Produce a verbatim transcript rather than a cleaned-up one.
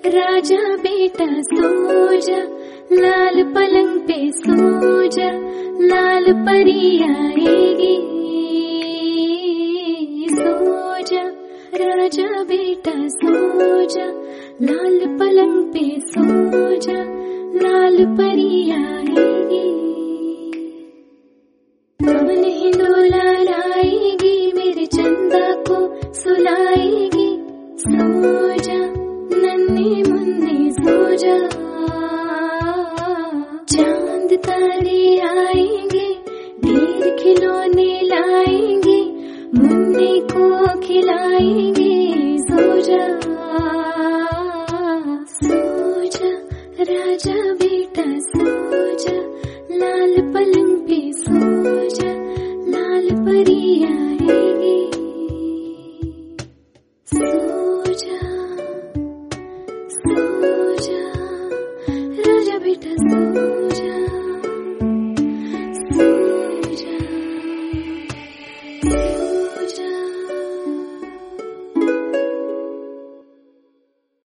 राजा बेटा सो जा, लाल पलंग पे सो जा, लाल परी आएगी। सो जा राजा बेटा सो जा, लाल पलंग पे सो जा, लाल परी आएगी। पवन हिंडोला लाएगी, मेरे चंदा को सुलाएगी। सो जा नन्हे मुन्ने सो जा, चांद तारे आएंगे, ढेर खिलौने लाएंगे, मुन्ने को खिलाएंगे। सो जा सो जा राजा बेटा सो जा, लाल पलंग पे सो जा, लाल परी आएगी।